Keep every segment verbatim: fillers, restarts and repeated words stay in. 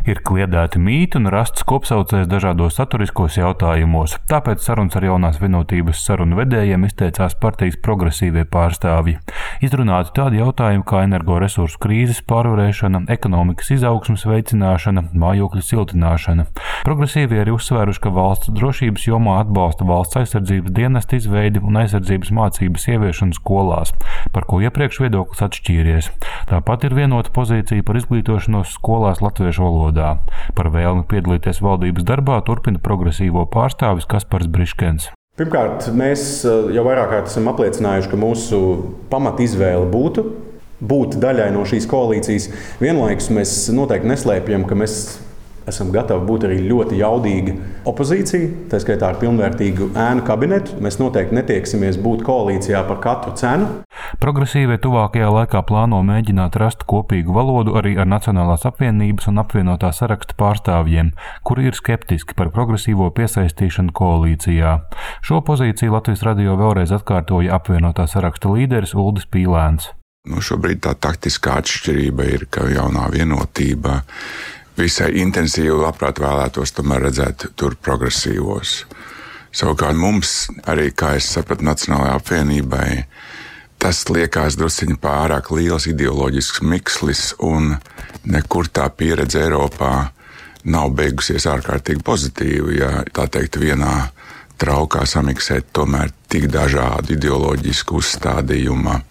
Ir kliedēti mīti un rasts kopsaucējs dažādos saturiskos jautājumos. Tāpēc sarunas ar Jaunās vienotības sarunu vedējiem izteicās partijas progresīvie pārstāvji. Izrunāti tādi jautājumi kā energoresursu krīzes pārvarēšana, ekonomikas izaugsmes veicināšana, mājokļu siltināšana. Progresīvie arī uzsvēruši, ka valsts drošības jomā atbalsta valsts aizsardzības dienesta izveidi un aizsardzības mācības ieviešanu skolās, par ko iepriekš viedoklis atšķīries. Tāpat ir vienota pozīcija par izglītošanos skolās latviešu valodā. Par vēlmi piedalīties valdības darbā turpina progresīvo pārstāvis Kaspars Briškens. Pirmkārt, mēs jau vairāk kārt esam apliecinājuši, ka mūsu pamatizvēle būtu būt daļai no šīs koalīcijas. Vienlaikus mēs noteikti neslēpjam, ka mēs esam gatavi būt arī ļoti jaudīga opozīcija, tā skaitā ar pilnvērtīgu ēnu kabinetu. Mēs noteikti netieksimies būt koalīcijā par katru cenu. Progresīvie tuvākajā laikā plāno mēģināt rast kopīgu valodu arī ar Nacionālās apvienības un apvienotā saraksta pārstāvjiem, kuri ir skeptiski par progresīvo piesaistīšanu koalīcijā. Šo pozīciju Latvijas radio vēlreiz atkārtoja apvienotā saraksta līderis Uldis Pīlēns. Nu, šobrīd tā taktiskā atšķirība ir, ka Jaunā vienotība visai intensīvi labprāt vēlētos tomēr redzēt tur progresīvos. Savukārt mums, arī, kā es sapratu, Nacionālajai apvienībai, tas liekas drusciņi pārāk liels ideoloģisks mikslis, un nekur tā pieredze Eiropā nav beigusies ārkārtīgi pozitīvi, ja tā teikt vienā traukā samiksēt tomēr tik dažādu ideoloģisku uzstādījuma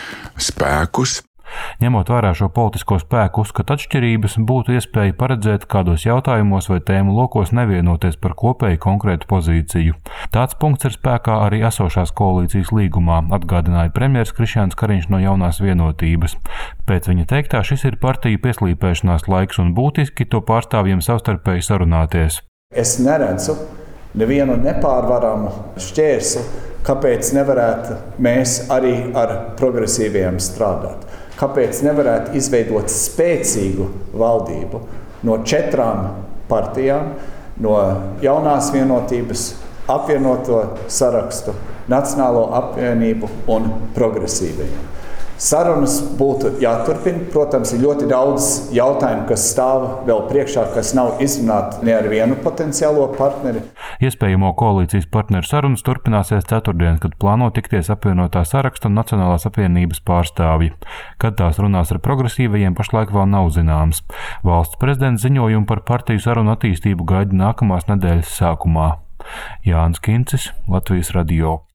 spēkus. Ņemot vērā šo politisko spēku uzskatu atšķirības, būtu iespēja paredzēt, kādos jautājumos vai tēmu lokos nevienoties par kopēju konkrētu pozīciju. Tāds punkts ir spēkā arī esošās koalīcijas līgumā, atgādināja premjers Krišjāns Kariņš no Jaunās vienotības. Pēc viņa teiktā šis ir partiju pieslīpēšanās laiks un būtiski to pārstāvjiem savstarpēji sarunāties. Es neredzu nevienu nepārvaramu šķērsu, kāpēc nevarētu mēs arī ar progresīviem strādāt. Kāpēc nevarētu izveidot spēcīgu valdību no četrām partijām, no Jaunās vienotības, apvienoto sarakstu, Nacionālo apvienību un progresīvajiem. Sarunas būtu jāturpina. Protams, ir ļoti daudz jautājumu, kas stāv vēl priekšā, kas nav izrunāti ne ar vienu potenciālo partneri. Iespējamo koalīcijas partneru sarunas turpināsies ceturtdien, kad plāno tikties apvienotā saraksta un Nacionālās apvienības pārstāvji. Kad tās runās ar progresīvajiem, pašlaik vēl nav zināms. Valsts prezidents ziņojumu par partiju sarunu attīstību gaida nākamās nedēļas sākumā. Jānis Kincis, Latvijas radio.